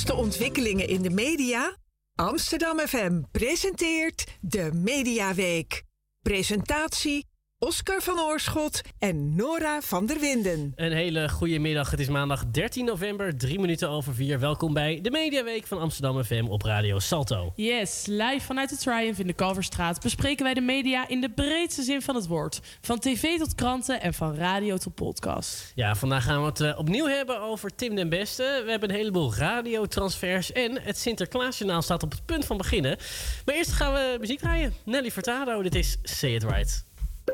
laatste ontwikkelingen in de media? Amsterdam FM presenteert de Mediaweek. Presentatie Oscar van Oorschot en Nora van der Winden. Een hele goede middag. Het is maandag 13 november, 4:03. Welkom bij de Mediaweek van Amsterdam FM op Radio Salto. Yes, live vanuit de Triumph in de Kalverstraat bespreken wij de media in de breedste zin van het woord. Van tv tot kranten en van radio tot podcast. Ja, vandaag gaan we het opnieuw hebben over Tim den Beste. We hebben een heleboel radiotransfers en het Sinterklaasjournaal staat op het punt van beginnen. Maar eerst gaan we muziek draaien. Nelly Furtado, dit is Say It Right.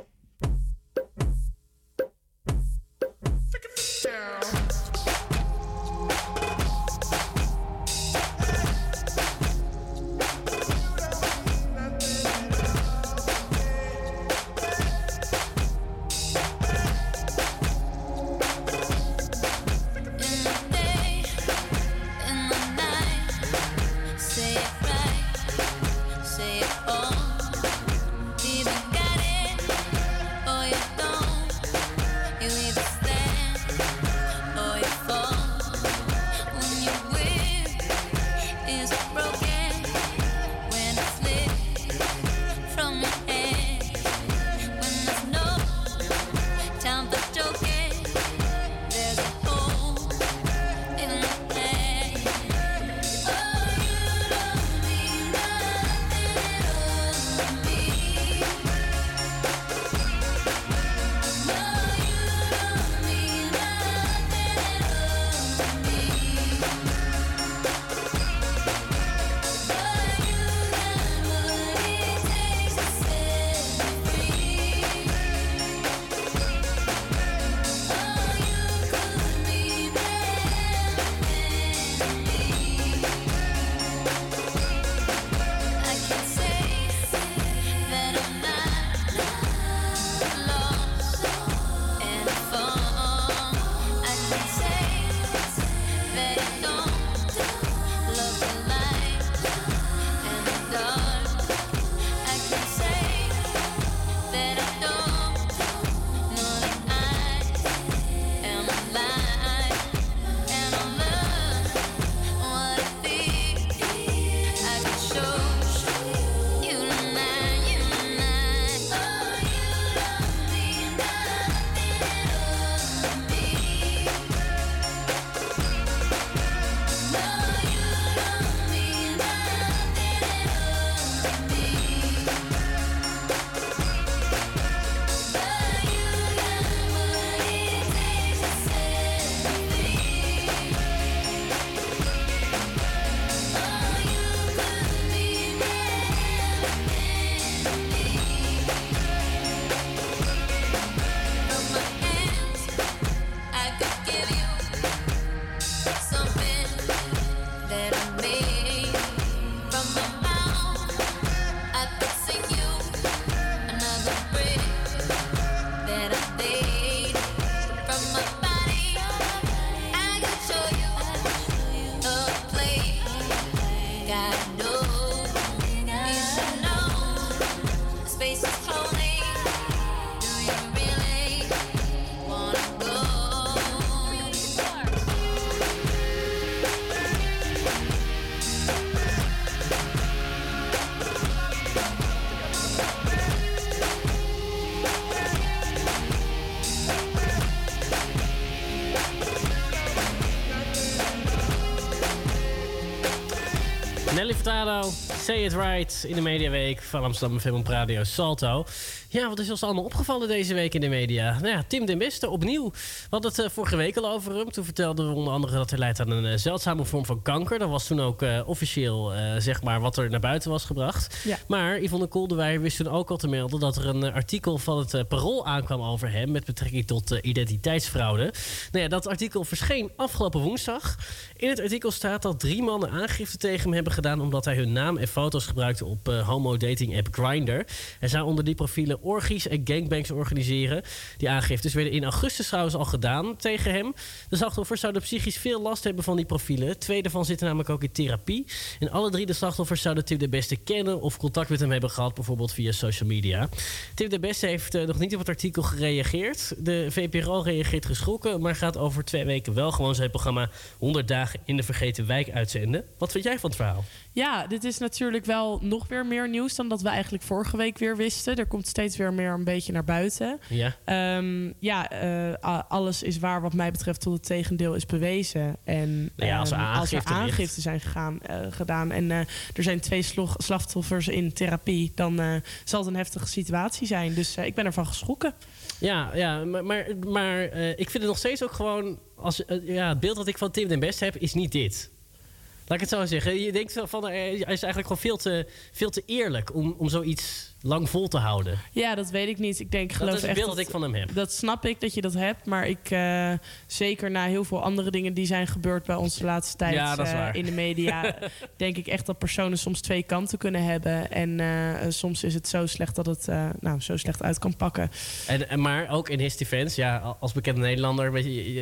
Nelly Furtado, Say It Right in de Mediaweek van Amsterdam FM op Radio Salto. Ja, wat is ons allemaal opgevallen deze week in de media? Nou ja, Tim den Beste opnieuw. We hadden het vorige week al over hem. Toen vertelden we onder andere dat hij lijdt aan een zeldzame vorm van kanker. Dat was toen ook officieel zeg maar wat er naar buiten was gebracht. Ja. Maar Yvonne Kolderweijer wist toen ook al te melden dat er een artikel van het Parool aankwam over hem met betrekking tot identiteitsfraude. Nou ja, dat artikel verscheen afgelopen woensdag. In het artikel staat dat 3 mannen aangifte tegen hem hebben gedaan omdat hij hun naam en foto's gebruikte op homo-dating-app Grindr. Hij zou onder die profielen orgies en gangbangs organiseren. Die aangiftes werden in augustus trouwens al gedaan tegen hem. De slachtoffers zouden psychisch veel last hebben van die profielen. 2 daarvan zitten namelijk ook in therapie. En alle 3 de slachtoffers zouden Tim de Beste kennen of contact met hem hebben gehad, bijvoorbeeld via social media. Tim de Beste heeft nog niet op het artikel gereageerd. De VPRO reageert geschrokken, maar gaat over 2 weken wel gewoon zijn programma 100 dagen in de vergeten wijk uitzenden. Wat vind jij van het verhaal? Ja, dit is natuurlijk wel nog weer meer nieuws dan dat we eigenlijk vorige week weer wisten. Er komt steeds weer meer een beetje naar buiten. Ja. Alles is waar wat mij betreft tot het tegendeel is bewezen. En als er aangiften zijn gedaan en er zijn 2 slachtoffers in therapie, dan zal het een heftige situatie zijn. Dus ik ben ervan geschrokken. Ja, maar ik vind het nog steeds ook gewoon... het beeld dat ik van Tim den Beste heb, is niet dit. Laat ik het zo zeggen. Je denkt van, hij is eigenlijk gewoon veel te eerlijk om zoiets lang vol te houden. Ja, dat weet ik niet. Ik geloof dat is het beeld dat ik van hem heb. Dat snap ik dat je dat hebt. Maar zeker na heel veel andere dingen die zijn gebeurd bij ons de laatste tijd in de media, denk ik echt dat personen soms 2 kanten kunnen hebben. En soms is het zo slecht dat het zo slecht uit kan pakken. Maar ook in his defense, als bekende Nederlander,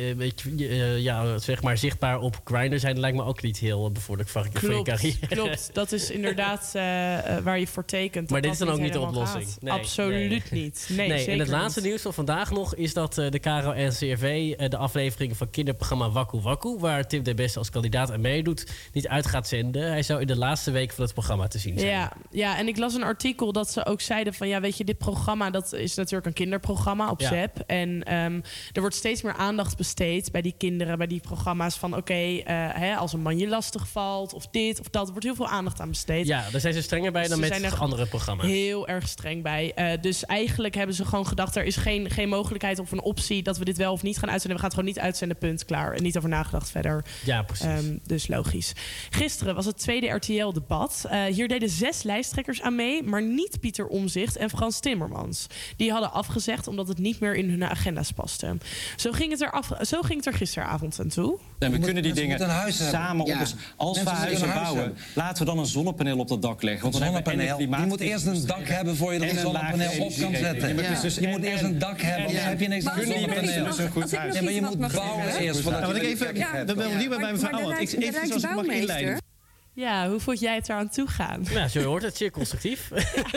zeg maar zichtbaar op Grindr zijn, lijkt me ook niet heel bevorderlijk voor je carrière. Klopt, dat is inderdaad waar je voor tekent. Maar dit is dan ook niet de oplossing. Nee, absoluut niet. Nee, en het laatste nieuws van vandaag nog is dat de KRO-NCRV de aflevering van kinderprogramma Waku Waku, waar Tim den Beste als kandidaat aan meedoet, niet uit gaat zenden. Hij zou in de laatste week van het programma te zien zijn. Ja, en ik las een artikel dat ze ook zeiden van, weet je, dit programma, dat is natuurlijk een kinderprogramma op ZEP. En er wordt steeds meer aandacht besteed bij die kinderen, bij die programma's van als een man je lastig valt of dit of dat. Er wordt heel veel aandacht aan besteed. Ja, daar zijn ze strenger bij dan met andere programma's. Heel erg streng bij. Dus eigenlijk hebben ze gewoon gedacht, er is geen mogelijkheid of een optie dat we dit wel of niet gaan uitzenden. We gaan het gewoon niet uitzenden, punt, klaar. En niet over nagedacht verder. Ja, precies. Dus logisch. Gisteren was het tweede RTL-debat. Hier deden 6 lijsttrekkers aan mee, maar niet Pieter Omtzigt en Frans Timmermans. Die hadden afgezegd omdat het niet meer in hun agenda's paste. Zo ging het er gisteravond aan toe. En we kunnen die dingen samen oplossen. Als we huizen bouwen, laten we dan een zonnepaneel op dat dak leggen. Want dan zonnepaneel. Je moet eerst een dak hebben voor je er een zonnepaneel op kan zetten. Je moet eerst een dak hebben, anders heb je niks aan een zonnepaneel. Maar je moet bouwen eerst. Wat ik even, dat ben ik bij mijn verhaal. Even zoals ik mag inleiden. Ja, hoe vond jij het eraan toe gaan? Ja, zo hoort het, zeer constructief.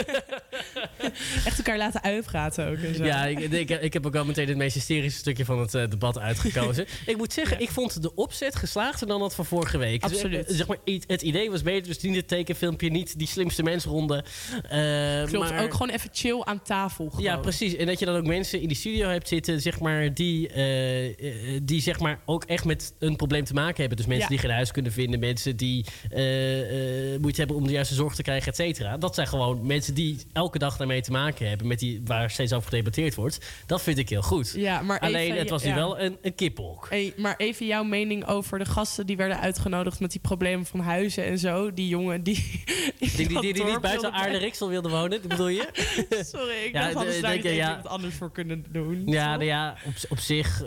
Echt elkaar laten uitpraten ook. En zo. Ja, ik heb ook wel meteen het meest hysterische stukje van het debat uitgekozen. Ik moet zeggen, ik vond de opzet geslaagder dan dat van vorige week. Absoluut. Zeg maar, het idee was beter, dus niet het tekenfilmpje, niet die slimste mensronde. Klopt, maar ook gewoon even chill aan tafel. Gewoon. Ja, precies. En dat je dan ook mensen in die studio hebt zitten, zeg maar, die zeg maar ook echt met een probleem te maken hebben. Dus mensen die geen huis kunnen vinden, mensen die moeite hebben om de juiste zorg te krijgen, et cetera. Dat zijn gewoon mensen die elke dag daarmee te maken hebben, waar steeds over gedebatteerd wordt. Dat vind ik heel goed. Ja, maar alleen, even, het was nu wel een kiphok. Maar even jouw mening over de gasten die werden uitgenodigd met die problemen van huizen en zo. Die jongen die niet buiten Aarle-Rixel wilde wonen, bedoel je? Sorry, ik dacht anders daar niet even wat anders voor kunnen doen. Ja, op zich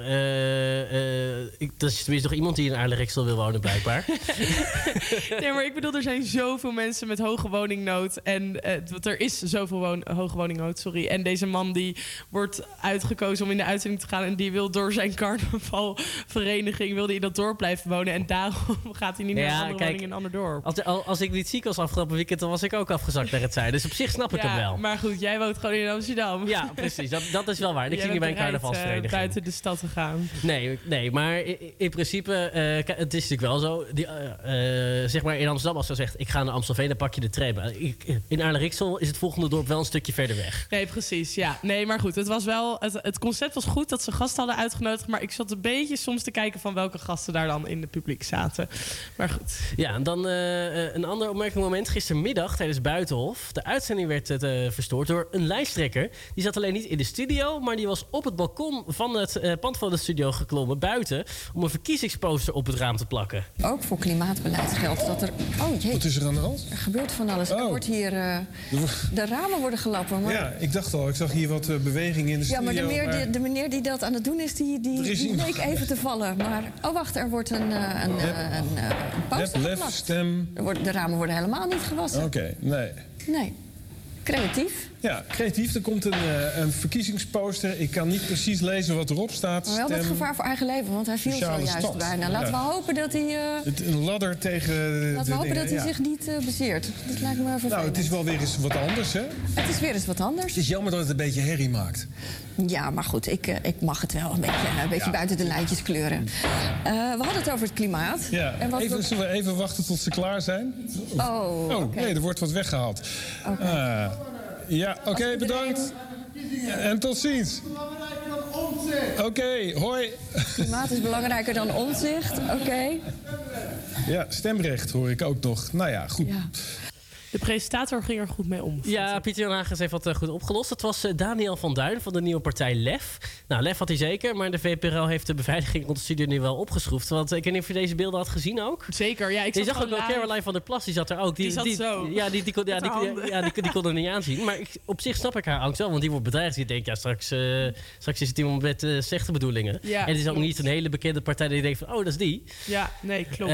dat is tenminste nog iemand die in Aarle-Rixel wil wonen, blijkbaar. Nee, maar ik bedoel, er zijn zoveel mensen met hoge woningnood. En er is zoveel hoge woningnood, sorry. En deze man die wordt uitgekozen om in de uitzending te gaan. En die wil door zijn carnavalvereniging wil die in dat dorp blijven wonen. En daarom gaat hij niet naar een andere woning in een ander dorp. Als ik niet ziek was afgelopen weekend, dan was ik ook afgezakt naar het zuiden. Dus op zich snap ik hem wel. Maar goed, jij woont gewoon in Amsterdam. Ja, precies. Dat is wel waar. Ik ging niet bij een carnavalsvereniging. Buiten de stad te gaan. Nee, maar in principe, het is natuurlijk wel zo. Zeg maar in Amsterdam, als je zegt, ik ga naar Amstelveen, dan pak je de tram. In Aarle-Rixel is het volgende dorp wel een stukje verder weg. Nee, precies. Ja. Nee, maar goed, het was wel. Het concept was goed dat ze gasten hadden uitgenodigd. Maar ik zat een beetje soms te kijken van welke gasten daar dan in het publiek zaten. Maar goed. Ja, en dan een ander opmerkelijk moment. Gistermiddag tijdens Buitenhof. De uitzending werd verstoord door een lijsttrekker. Die zat alleen niet in de studio, maar die was op het balkon van het pand van de studio geklommen buiten om een verkiezingsposter op het raam te plakken. Ook voor klimaatbeleid geldt dat er... Oh jee. Wat is er aan de hand? Er gebeurt van alles. Er wordt hier... de ramen worden klappen. Maar... Ja, ik dacht al. Ik zag hier wat beweging in de studio. Ja, maar de meneer die dat aan het doen is, die leek even te vallen. Maar, wacht, er wordt een poster geplakt. Stem. De ramen worden helemaal niet gewassen. Oké, nee. Nee. Creatief. Ja, creatief. Er komt een verkiezingsposter. Ik kan niet precies lezen wat erop staat. Maar wel met gevaar voor eigen leven, want hij viel zojuist bijna. Laten we hopen dat hij... een ladder tegen... Laten we hopen dat hij zich niet bezeert. Dat lijkt me vervelend. Nou, het is wel weer eens wat anders, hè? Het is weer eens wat anders. Het is jammer dat het een beetje herrie maakt. Ja, maar goed, ik mag het wel een beetje buiten de lijntjes kleuren. We hadden het over het klimaat. Ja. En zullen we even wachten tot ze klaar zijn? Okay. Nee, er wordt wat weggehaald. Oké, bedankt. En tot ziens. Oké, hoi. Klimaat is belangrijker dan omzicht. Oké. Ja, stemrecht hoor ik ook nog. Nou ja, goed. Ja. De presentator ging er goed mee om. Ja, Pieter Jan Hagens heeft wat goed opgelost. Het was Daniel van Duin van de nieuwe partij LEF. Nou, LEF had hij zeker, maar de VPRO heeft de beveiliging rond de studio nu wel opgeschroefd. Want ik weet niet of je deze beelden had gezien ook. Zeker, ja. Je zag ook wel Caroline van der Plas, die zat er ook. Die zat zo. Ja, die kon er niet aanzien. Maar op zich snap ik haar angst wel, want die wordt bedreigd. Die denkt, ja, straks is het iemand met slechte bedoelingen. Ja, en het is ook niet een hele bekende partij die denkt van, oh, dat is die. Ja, nee, klopt.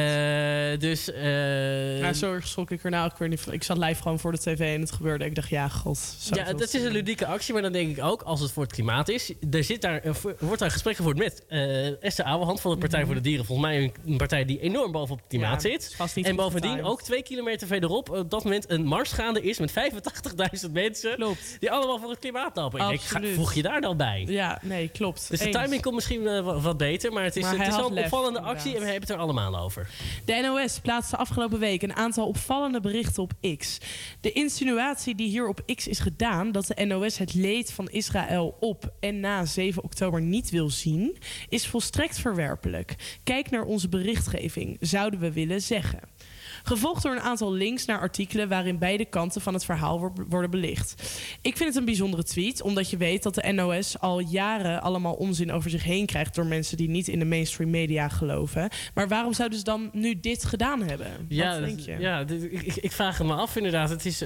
Zo schrok ik erna ook weer niet van. Ik zat live gewoon voor de tv en het gebeurde. Ik dacht, ja, god. Ja, dat is een ludieke actie, maar dan denk ik ook, als het voor het klimaat is, wordt daar een gesprek gevoerd met Esther Ouwehand van de Partij voor de Dieren. Volgens mij een partij die enorm bovenop het klimaat zit. En bovendien ook 2 kilometer verderop op dat moment een mars gaande is met 85.000 mensen. Klopt. Die allemaal voor het klimaat lopen. Ik denk, voeg je daar dan bij? Ja, nee, klopt. Dus de timing komt misschien wat beter, maar het is wel een opvallende actie en we hebben het er allemaal over. De NOS plaatste afgelopen week een aantal opvallende berichten op X. De insinuatie die hier op X is gedaan, dat de NOS het leed van Israël op en na 7 oktober niet wil zien, is volstrekt verwerpelijk. Kijk naar onze berichtgeving, zouden we willen zeggen. Gevolgd door een aantal links naar artikelen waarin beide kanten van het verhaal worden belicht. Ik vind het een bijzondere tweet, omdat je weet dat de NOS al jaren allemaal onzin over zich heen krijgt door mensen die niet in de mainstream media geloven. Maar waarom zouden ze dan nu dit gedaan hebben? Ja, wat denk je? Ja, ik vraag het me af inderdaad.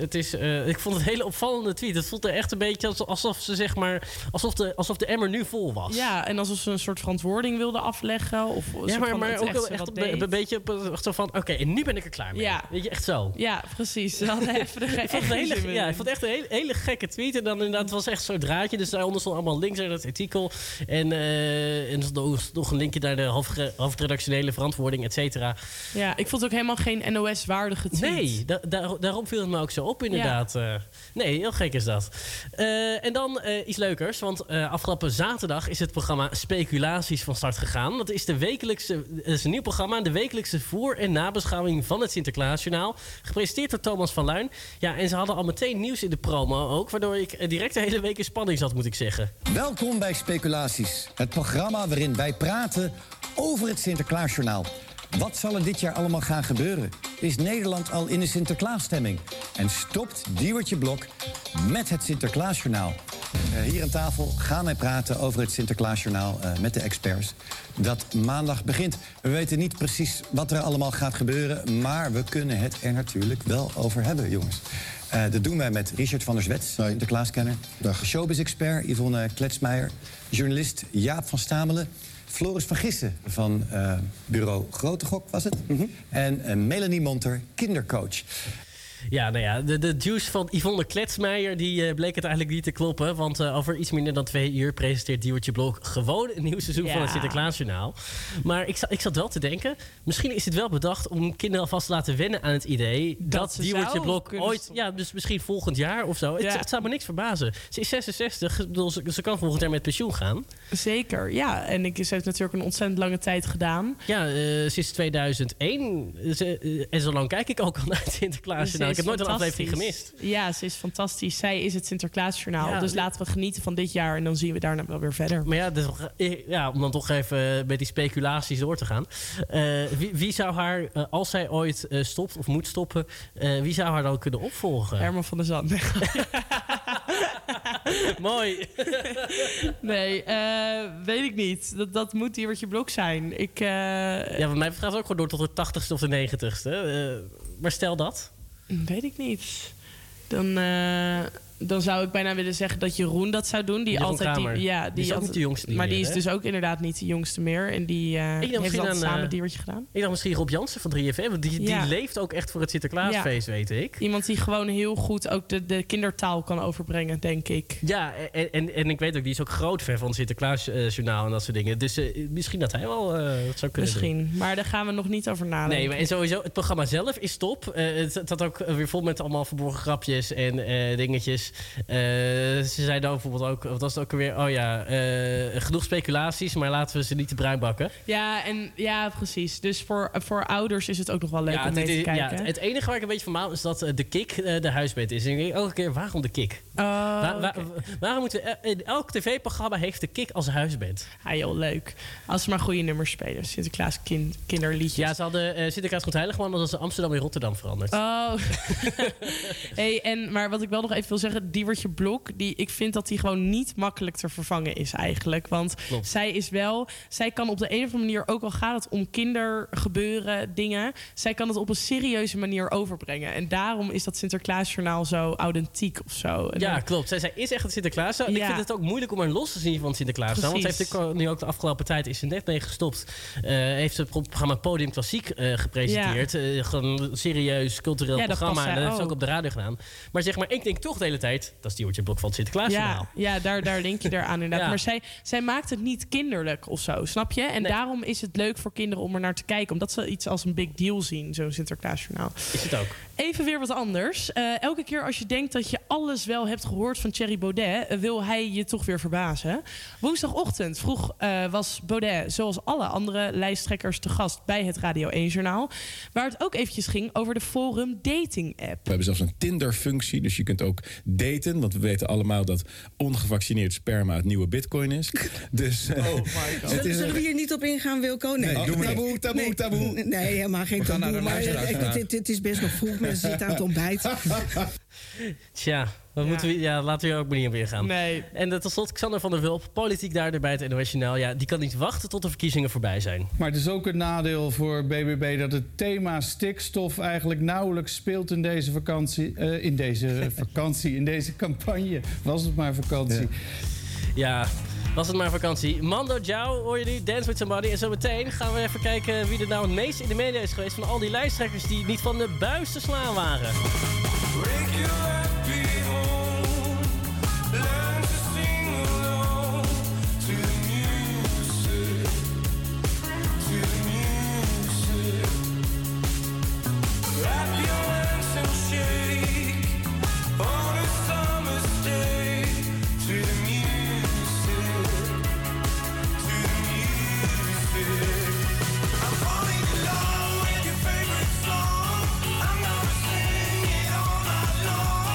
Ik vond het een hele opvallende tweet. Het voelt er echt een beetje alsof ze zeg maar alsof de emmer nu vol was. Ja, en alsof ze een soort verantwoording wilden afleggen. Of ja, maar ook wel echt een beetje zo van, oké, en nu ben ik er klaar mee. Ja. Weet je, echt zo. Ja, precies. Ze hadden even ik vond het echt een hele gekke tweet. En dan inderdaad, het was echt zo'n draadje. Dus daaronder stond allemaal links naar dat artikel. En er stond nog een linkje naar de hoofdredactionele verantwoording, et cetera. Ja, ik vond het ook helemaal geen NOS-waardige tweet. Nee, daarom viel het me ook zo op, inderdaad. Ja. Nee, heel gek is dat. En dan iets leukers. Want afgelopen zaterdag is het programma Speculaties van start gegaan. Dat is een nieuw programma. De wekelijkse voor- en nabeschouwing van het Sinterklaasjournaal. Gepresenteerd door Thomas van Luijn. Ja, en ze hadden al meteen nieuws in de promo ook. Waardoor ik direct de hele week in spanning zat, moet ik zeggen. Welkom bij Speculaties. Het programma waarin wij praten over het Sinterklaasjournaal. Wat zal er dit jaar allemaal gaan gebeuren? Is Nederland al in de Sinterklaasstemming? En stopt Diewertje Blok met het Sinterklaasjournaal? Hier aan tafel gaan wij praten over het Sinterklaasjournaal met de experts. Dat maandag begint. We weten niet precies wat er allemaal gaat gebeuren, maar we kunnen het er natuurlijk wel over hebben, jongens. Dat doen wij met Richard van der Zwets, Sinterklaaskenner. Showbiz-expert Yvonne Kletsmeijer. Journalist Jaap van Stamelen. Floris van Gissen van bureau Grote Gok, was het? En Melanie Monter, kindercoach. Ja, nou ja, de juice van Yvonne Kletsmeijer die bleek het eigenlijk niet te kloppen. Want over iets minder dan 2 uur presenteert Diewertje Blok gewoon een nieuw seizoen van het Sinterklaasjournaal. Maar ik zat wel te denken, misschien is het wel bedacht om kinderen alvast te laten wennen aan het idee dat Diewertje Blok ooit, dus misschien volgend jaar of zo. Ja. Het zou me niks verbazen. Ze is 66, ze kan volgend jaar met pensioen gaan. Zeker, ja. En ze heeft natuurlijk een ontzettend lange tijd gedaan. Ja, sinds 2001. En zo lang kijk ik ook al naar het Sinterklaasjournaal. Ik heb nooit een aflevering gemist. Ja, ze is fantastisch. Zij is het Sinterklaasjournaal. Ja, dus laten we genieten van dit jaar en dan zien we daarna wel weer verder. Maar om dan toch even met die speculaties door te gaan. Wie zou haar, als zij ooit stopt of moet stoppen, wie zou haar dan kunnen opvolgen? Herman van der Zand. Mooi. Nee, weet ik niet. Dat moet Diewertje Blok zijn. Ja, wat mij gaat ook gewoon door tot de 80ste of de 90ste. Maar stel dat. Weet ik niet. Dan dan zou ik bijna willen zeggen dat Jeroen dat zou doen. Die altijd die is ook niet de jongste maar meer, die is dus ook inderdaad niet de jongste meer. En die heeft dan samen een diertje gedaan. Ik dacht misschien Rob Jansen van 3FM. Want die leeft ook echt voor het Sinterklaasfeest, weet ik. Iemand die gewoon heel goed ook de kindertaal kan overbrengen, denk ik. Ja, en ik weet ook, die is ook groot fan van het Sinterklaasjournaal en dat soort dingen. Dus misschien dat hij wel dat zou kunnen doen. Maar daar gaan we nog niet over nadenken. Nee, maar en sowieso, het programma zelf is top. Het had ook weer vol met allemaal verborgen grapjes en dingetjes. Ze zeiden ook bijvoorbeeld ook, wat was het ook alweer? Oh ja, genoeg speculaties, maar laten we ze niet te bruin bakken. Ja, precies. Dus voor ouders is het ook nog wel leuk om mee te kijken. Ja, het enige waar ik een beetje van maal is dat de Kik de huisband is. En ik denk elke keer, waarom de Kik? Waarom moeten we... elk tv-programma heeft de Kik als huisband. Ja, joh, leuk. Als ze maar goede nummers spelen. Sinterklaas kinderliedjes. Ja, ze hadden Sinterklaas Goed Heilig gewonnen als ze Amsterdam in Rotterdam veranderd. Oh. Maar wat ik wel nog even wil zeggen, Diewertje Blok, ik vind dat die gewoon niet makkelijk te vervangen is eigenlijk. Want zij kan op de een of andere manier, ook al gaat het om kindergebeuren, dingen, zij kan het op een serieuze manier overbrengen. En daarom is dat Sinterklaasjournaal zo authentiek of zo. Ja, klopt. Zij is echt het Sinterklaas. Ik vind het ook moeilijk om haar los te zien van het Sinterklaas. Want ze heeft nu ook de afgelopen tijd is ze net mee gestopt. Heeft ze het programma Podium Klassiek gepresenteerd. Gewoon een serieus cultureel programma. En dat heeft ze ook op de radio gedaan. Maar zeg maar, ik denk toch de hele tijd, dat is Diewertje Blok van het Sinterklaasjournaal. Ja, daar denk je eraan inderdaad. Maar zij maakt het niet kinderlijk of zo, snap je? En daarom is het leuk voor kinderen om er naar te kijken. Omdat ze iets als een big deal zien, zo'n Sinterklaasjournaal. Is het ook. Even weer wat anders. Elke keer als je denkt dat je alles wel hebt gehoord van Thierry Baudet, wil hij je toch weer verbazen. Woensdagochtend vroeg was Baudet, zoals alle andere lijsttrekkers, te gast bij het Radio 1-journaal. Waar het ook eventjes ging over de Forum Dating App. We hebben zelfs een Tinder-functie, dus je kunt ook daten. Want we weten allemaal dat ongevaccineerd sperma het nieuwe bitcoin is. Dus, Zullen we hier niet op ingaan, Wilco? Nee, taboe. Nee, helemaal geen taboe. Maar het is best nog vroeg. Mensen zitten aan het ontbijt. Tja, laten we hier ook maar niet op ingaan. Nee. En tot slot Xander van der Wulp, politiek daar bij het NOS Journaal. Ja, die kan niet wachten tot de verkiezingen voorbij zijn. Maar het is ook een nadeel voor BBB dat het thema stikstof eigenlijk nauwelijks speelt in deze vakantie. In deze campagne. Was het maar vakantie. Ja. Was het maar vakantie. Mando Diao, hoor je nu? Dance with Somebody. En zo meteen gaan we even kijken wie er nou het meest in de media is geweest van al die lijsttrekkers die niet van de buis te slaan waren. Favorite song, I'm gonna sing it all night long.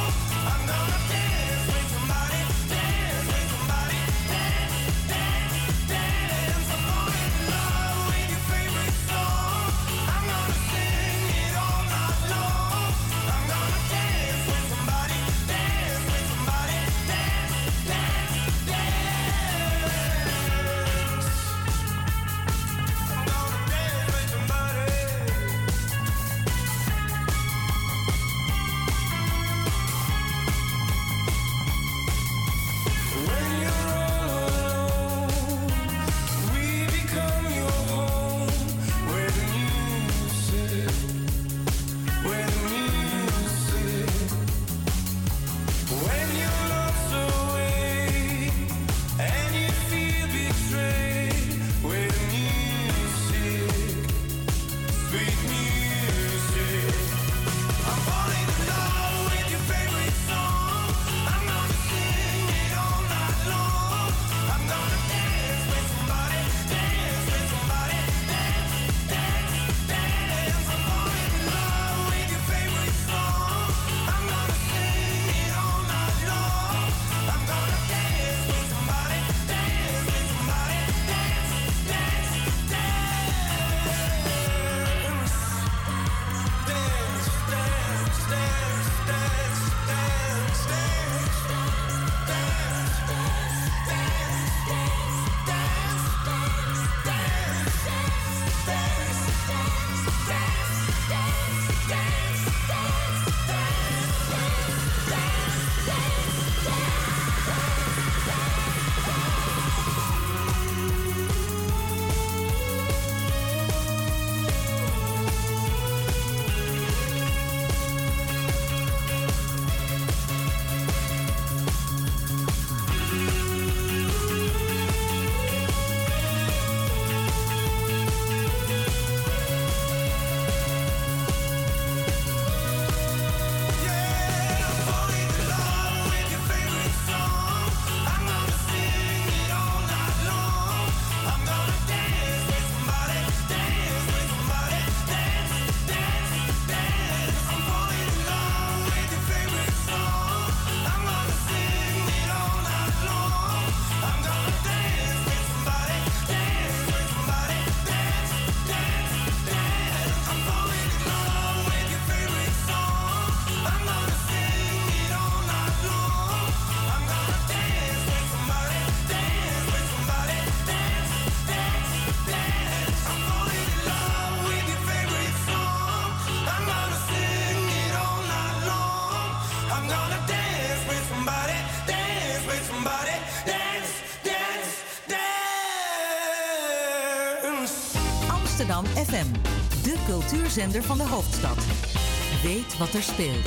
Amsterdam FM, de cultuurzender van de hoofdstad. Weet wat er speelt.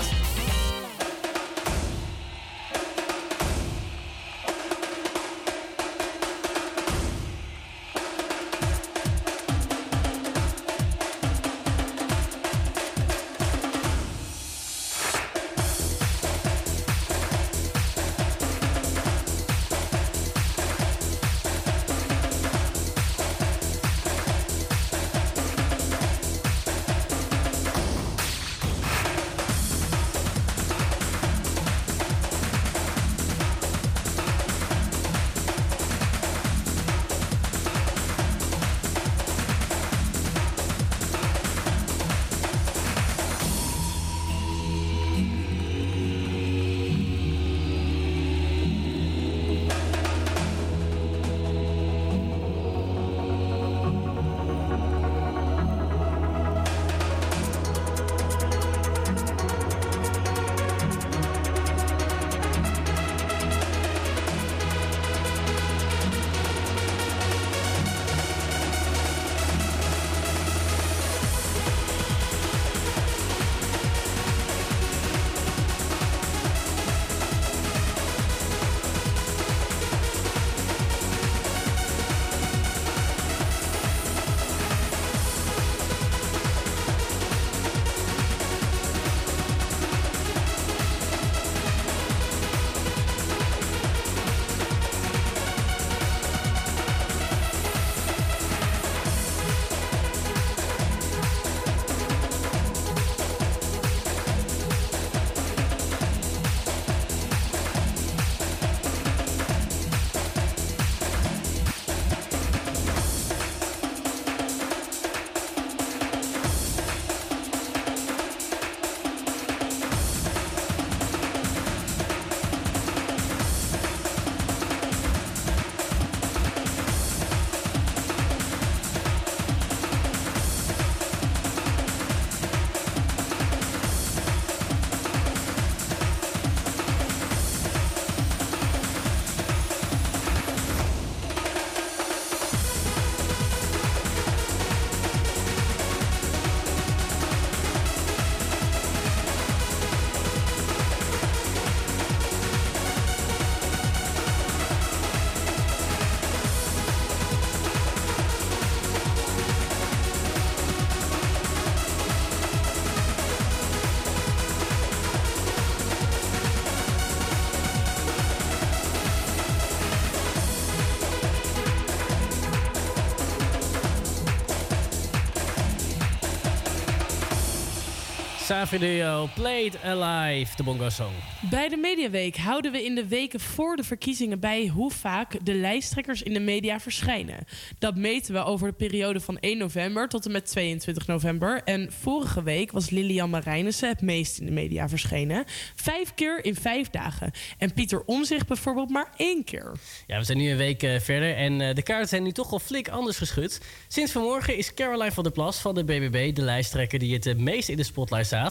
Savideo, Played Alive, de Bongo Song. Bij de Mediaweek houden we in de weken voor de verkiezingen bij hoe vaak de lijsttrekkers in de media verschijnen. Dat meten we over de periode van 1 november tot en met 22 november. En vorige week was Lilian Marijnissen het meest in de media verschenen. 5 keer in 5 dagen. En Pieter Omtzigt bijvoorbeeld maar 1 keer. Ja, we zijn nu een week verder en de kaarten zijn nu toch al flink anders geschud. Sinds vanmorgen is Caroline van der Plas van de BBB de lijsttrekker die het meest in de spotlight staat.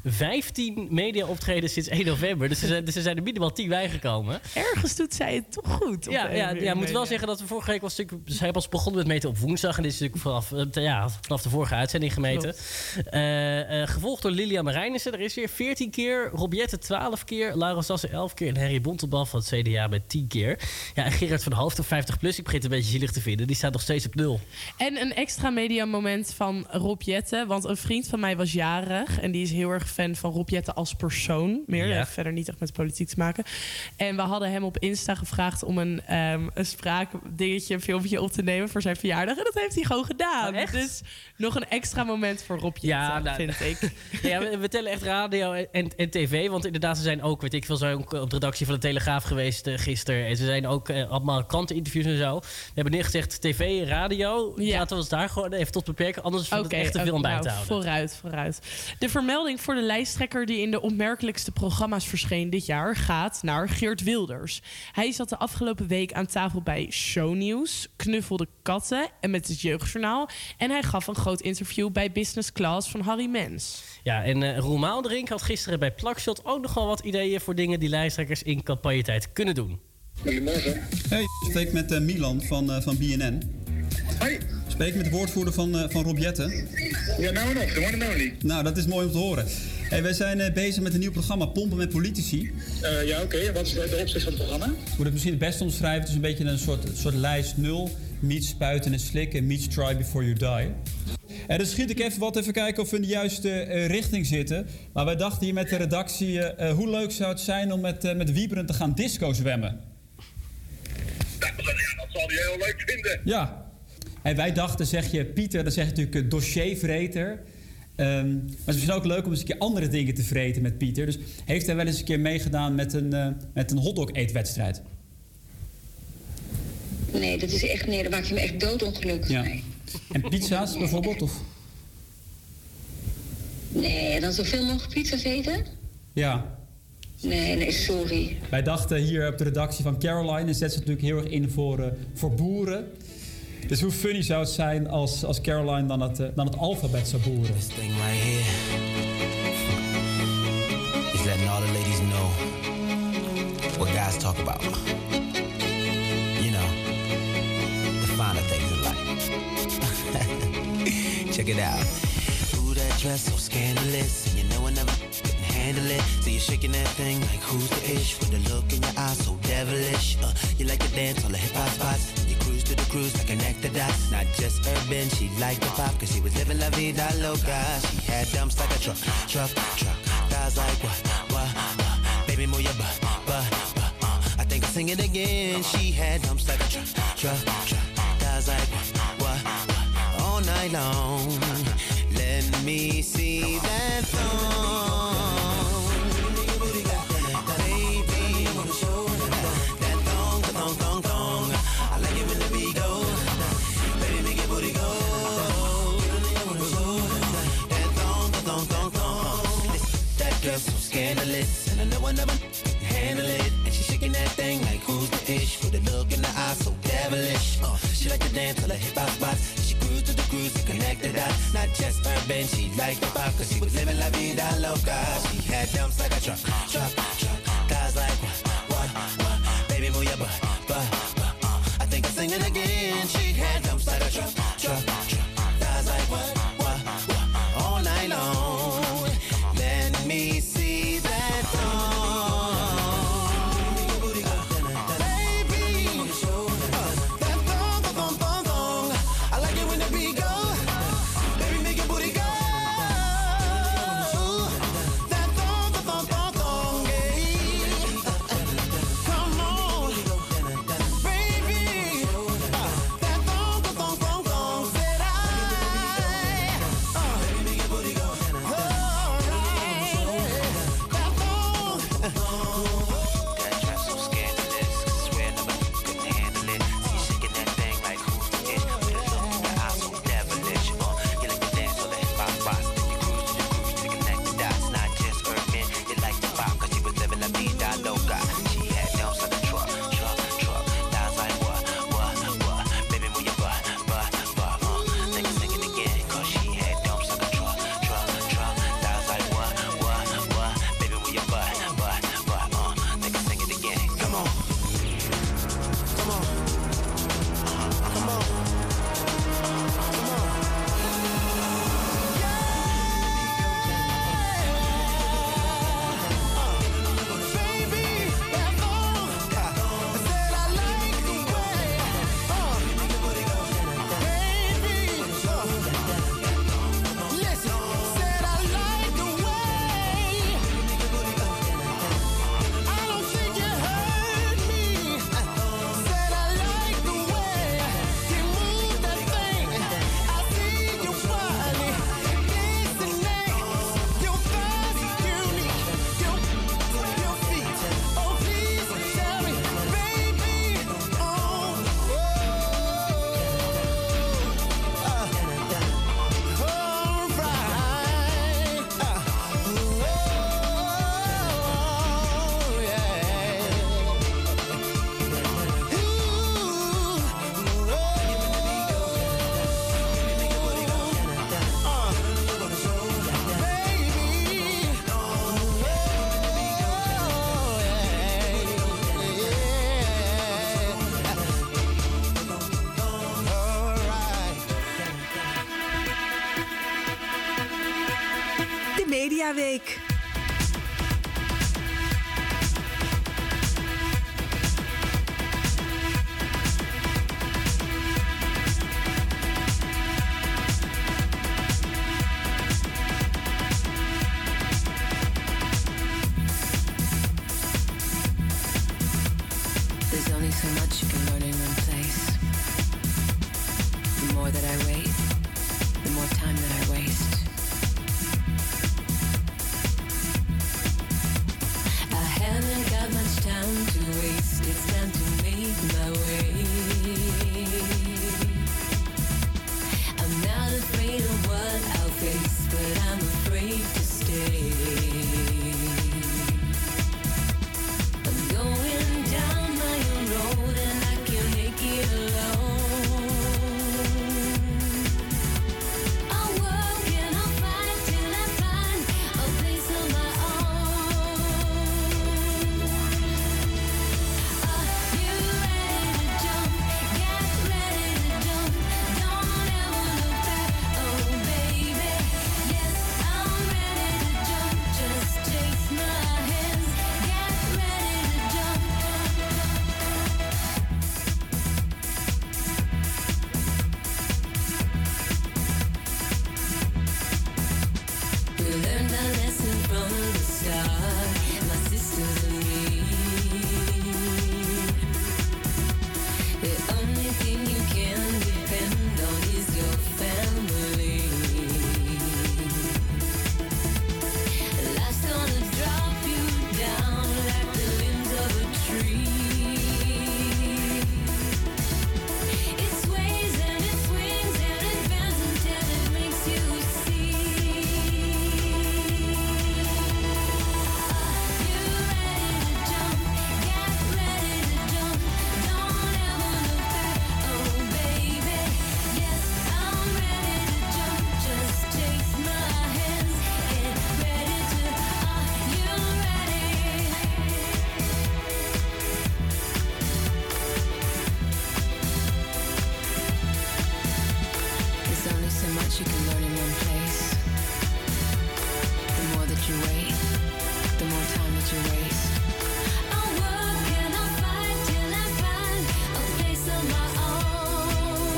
15 media-optreden sinds 1 november. Dus er zijn er minimaal 10 bijgekomen. Ergens doet zij het toch goed. Ja, moet wel zeggen dat we vorige week zij was begonnen met meten op woensdag. En dit is natuurlijk vanaf de vorige uitzending gemeten. Gevolgd door Lilian Marijnissen. Er is weer 14 keer. Rob Jetten 12 keer. Laura Sassen 11 keer. En Harry Bontebal van het CDA met 10 keer. Ja, en Gerard van Hoofd op 50 plus. Ik begin het een beetje zielig te vinden. Die staat nog steeds op 0. En een extra mediamoment van Rob Jetten. Want een vriend van mij was jarig. En die is heel erg fan van Rob Jetten als persoon. Meer. Dat heeft verder niet echt met politiek te maken. En we hadden hem op Insta gevraagd om een spraakdingetje, een filmpje op te nemen voor zijn verjaardag. En dat heeft hij gewoon gedaan. Dus nog een extra moment voor Rob Jetten, vind ik. Ja, we tellen echt radio en tv. Want inderdaad, ze zijn ook, weet ik veel, zijn ook op de redactie van de Telegraaf geweest gisteren. En ze zijn ook allemaal kranteninterviews en zo. We hebben neergezegd tv, radio. Laten we ons daar gewoon even tot beperken. Anders is het echt te veel om bij te houden. Vooruit. De vermelding voor de lijsttrekker die in de opmerkelijkste programma's verscheen dit jaar gaat naar Geert Wilders. Hij zat de afgelopen week aan tafel bij Shownieuws, knuffelde katten en met het Jeugdjournaal. En hij gaf een groot interview bij Business Class van Harry Mens. Ja, en Roel Maalderink had gisteren bij Plakshot ook nog wel wat ideeën voor dingen die lijsttrekkers in campagnetijd kunnen doen. Goedemorgen. Hey, ik spreek met Milan van BNN. Hoi. Spreek met de woordvoerder van Rob Jetten. Ja, nou en op, the one and only. Nou, dat is mooi om te horen. Hey, wij zijn bezig met een nieuw programma, Pompen met Politici. Ja, oké. Wat is de opzet van het programma? Ik moet het misschien het beste omschrijven. Het is een beetje een soort lijst 0. Meets spuiten en slikken. Meets try before you die. En dan schiet ik even kijken of we in de juiste richting zitten. Maar wij dachten hier met de redactie... hoe leuk zou het zijn om met Wieberen te gaan disco zwemmen? Ja, dat zal hij heel leuk vinden. Ja. En wij dachten, zeg je Pieter, dan zeg je natuurlijk dossiervreter. Maar het is misschien ook leuk om eens een keer andere dingen te vreten met Pieter. Dus heeft hij wel eens een keer meegedaan met een hotdog-eetwedstrijd? Nee, daar maak je me echt doodongelukkig mee. En pizza's bijvoorbeeld? Of? Nee, dan zoveel mogelijk pizza's eten? Ja. Nee, sorry. Wij dachten hier op de redactie van Caroline... en zet ze natuurlijk heel erg in voor boeren... Dus hoe funny zou het zijn als Caroline dan het alfabet zou boeren? This thing right here is letting all the ladies know what guys talk about. You know, the finer things in life. Check it out. Ooh, that dress so scandalous, and you know I never couldn't handle it. So you're shaking that thing like who's the ish? With the look in your eyes so devilish. You like to dance on the hip hop spots. To the cruise like an actor does. Not just urban, she liked the pop, cause she was living la vida loca. She had dumps like a truck. Guys like what, baby move your butt. I think I'll sing it again. She had dumps like a truck. Guys like what, all night long. Let me see that thong. So scandalous, and I know I never handle it. And she's shaking that thing like who's the ish? With a look in the eye so devilish. She like to dance till the hip hop spots. She cruised to the cruise and connected dots. Not just urban, she liked the pop, cause she was living la vida loca. She had dumps like a truck. Guys like what, baby move your butt. I think I'm singing again. She had dumps like a truck. Guys like what, all night long. Let me see that thong. Baby, that thong. I like it when the beat go. Baby, make your booty go. That thong, yeah. Mediaweek. There's only so much you can learn in one place. The more that I wait, the more time that I waste. I haven't got much time to waste. It's time to make my way. I'm not afraid of what I'll face, but I'm afraid to stay. I'm going down my own road and I can't make it alone. I'll work and I'll fight till I find a place of my own. Are you ready to jump? Get ready to jump. Don't ever look back, oh baby. Yes, I'm ready to jump. Just take my hands. Get ready to jump. We learned our lesson from the start, my sisters and me. The only thing you can depend on is your family. Life's gonna drop you down like the limbs of a tree. It sways and it swings and it bends until it makes you see. Are you ready to jump? Get ready to jump. Don't ever look back, oh baby. Yes, I'm ready to jump. Just take my hands. Get ready to. Are you ready? There's only so much you can learn in one place. The more that you wait, the more time that you waste. I'll work and I'll fight till I find a place of my own.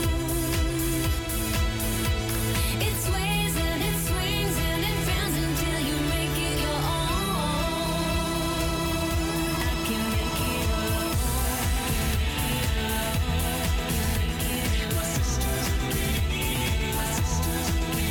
It sways and it swings and it bends until you make it your own. I can make it alone. My sisters and me, my sisters and me.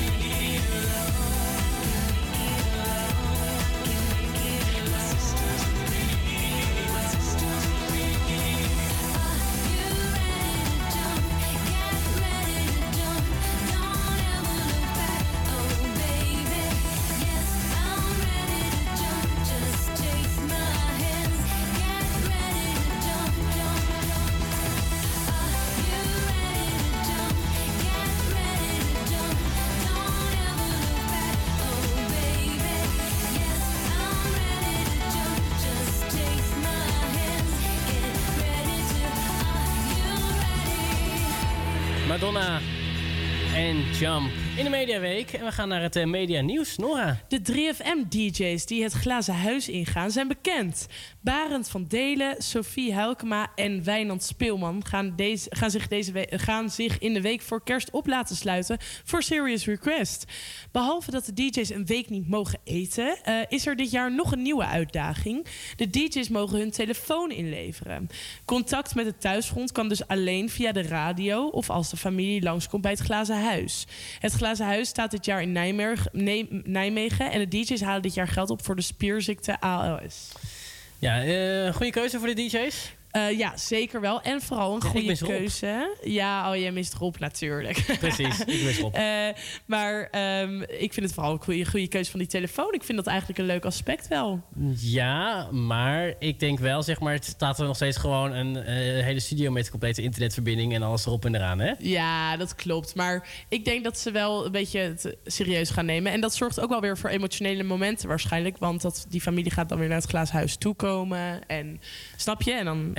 My sisters and me, my sisters and me. Are you ready to jump? Get ready to jump. Don't ever look back, oh baby. Yes, I'm ready to jump. Just take my hands. Get ready to jump, jump, jump. Are you ready to jump? Get ready to jump. Don't ever look back, oh baby. Yes, I'm ready to jump. Just take my hands. Get ready to. Are you ready? Madonna en Jump in de Mediaweek. En we gaan naar het media nieuws. Nora. De 3FM-DJ's die het glazen huis ingaan zijn bekend. Barend van Delen, Sophie Huilkema en Wijnand Speelman gaan zich in de week voor kerst op laten sluiten voor Serious Request. Behalve dat de DJ's een week niet mogen eten, is er dit jaar nog een nieuwe uitdaging. De DJ's mogen hun telefoon inleveren. Contact met het thuisfront kan dus alleen via de radio of als de familie langskomt bij het glazen huis. Het glazen huis staat dit jaar in Nijmegen en de DJ's halen dit jaar geld op voor de spierziekte ALS. Ja, goede keuze voor de DJ's? Ja, zeker wel. En vooral een goede keuze. Ja, jij mist Rob natuurlijk. Precies, ik mis Rob. Maar ik vind het vooral een goede keuze van die telefoon. Ik vind dat eigenlijk een leuk aspect wel. Ja, maar ik denk wel, zeg maar, het staat er nog steeds gewoon een hele studio met een complete internetverbinding en alles erop en eraan, hè? Ja, dat klopt. Maar ik denk dat ze wel een beetje het serieus gaan nemen. En dat zorgt ook wel weer voor emotionele momenten waarschijnlijk. Want die familie gaat dan weer naar het glazen huis toekomen. En snap je? En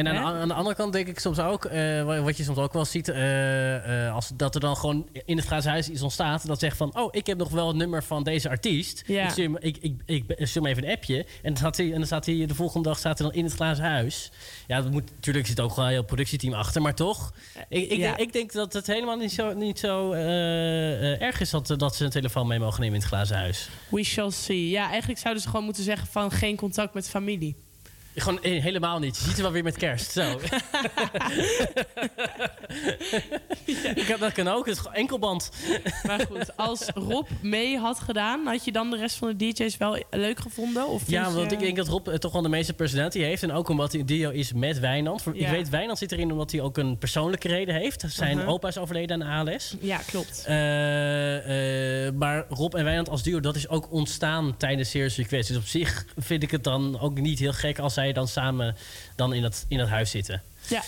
En aan de andere kant denk ik soms ook, wat je soms ook wel ziet, als dat er dan gewoon in het glazen huis iets ontstaat, dat zegt van, ik heb nog wel het nummer van deze artiest. Ja. Ik stuur hem even een appje. En dan staat hij de volgende dag dan in het glazen huis. Ja, dat moet natuurlijk, zit ook gewoon een heel productieteam achter, maar toch. Ik denk dat het helemaal niet zo erg is dat ze een telefoon mee mogen nemen in het glazen huis. We shall see. Ja, eigenlijk zouden ze gewoon moeten zeggen van geen contact met familie. Gewoon helemaal niet. Je ziet het wel weer met kerst. Zo. Dat kan ook. Het is gewoon enkelband. Maar goed, als Rob mee had gedaan, had je dan de rest van de DJ's wel leuk gevonden? Of want ik denk dat Rob toch wel de meeste personality heeft. En ook omdat hij een duo is met Wijnand. Ja. Ik weet, Wijnand zit erin omdat hij ook een persoonlijke reden heeft. Zijn opa is overleden aan ALS. Ja, klopt. Maar Rob en Wijnand als duo, dat is ook ontstaan tijdens Serious Request. Dus op zich vind ik het dan ook niet heel gek als zij dan samen in dat huis zitten. Ja.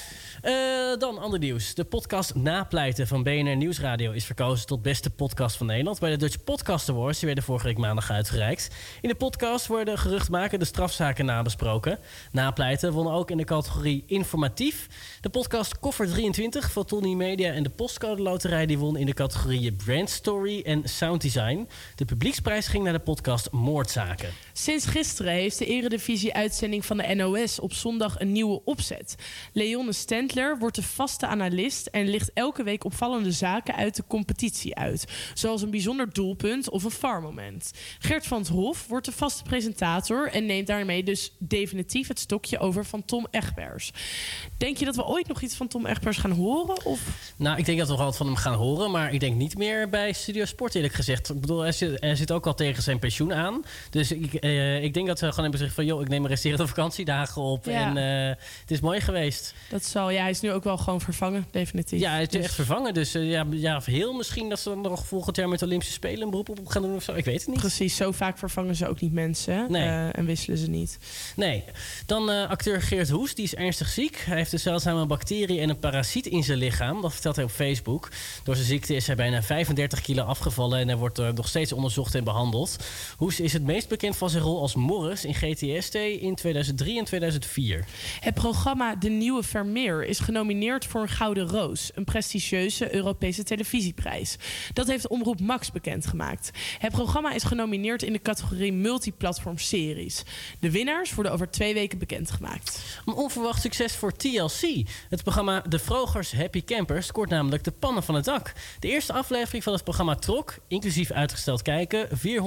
Dan ander nieuws. De podcast Napleiten van BNR Nieuwsradio is verkozen tot beste podcast van Nederland bij de Dutch Podcast Awards. Die werden vorige week maandag uitgereikt. In de podcast worden geruchtmakende strafzaken nabesproken. Napleiten won ook in de categorie informatief. De podcast Koffer 23 van Tony Media en de Postcode Loterij die won in de categorieën Brand Story en Sound Design. De publieksprijs ging naar de podcast Moordzaken. Sinds gisteren heeft de Eredivisie-uitzending van de NOS op zondag een nieuwe opzet. Leone Stendler wordt de vaste analist en licht elke week opvallende zaken uit de competitie uit. Zoals een bijzonder doelpunt of een VAR-moment. Gert van 't Hof wordt de vaste presentator en neemt daarmee dus definitief het stokje over van Tom Egbers. Denk je dat we ooit nog iets van Tom Egbers gaan horen? Of? Nou, ik denk dat we nog wat van hem gaan horen, maar ik denk niet meer bij Studio Sport eerlijk gezegd. Ik bedoel, hij zit ook al tegen zijn pensioen aan. Dus ik denk dat ze gewoon hebben gezegd van, ik neem mijn resterende vakantiedagen op. Ja. En het is mooi geweest. Hij is nu ook wel gewoon vervangen, definitief. Ja, hij is echt vervangen. Dus heel misschien dat ze dan nog volgend jaar met de Olympische Spelen een beroep op gaan doen of zo. Ik weet het niet. Precies, zo vaak vervangen ze ook niet mensen. Nee. En wisselen ze niet. Nee. Dan acteur Geert Hoes, die is ernstig ziek. Hij heeft een zeldzame bacterie en een parasiet in zijn lichaam. Dat vertelt hij op Facebook. Door zijn ziekte is hij bijna 35 kilo afgevallen en hij wordt nog steeds onderzocht en behandeld. Hoes is het meest bekend van zijn rol als Morris in GTST in 2003 en 2004. Het programma De Nieuwe Vermeer is genomineerd voor een Gouden Roos, een prestigieuze Europese televisieprijs. Dat heeft Omroep Max bekendgemaakt. Het programma is genomineerd in de categorie multiplatform series. De winnaars worden over 2 weken bekendgemaakt. Een onverwacht succes voor TLC. Het programma De Vrogers Happy Campers scoort namelijk de pannen van het dak. De eerste aflevering van het programma trok, inclusief uitgesteld kijken,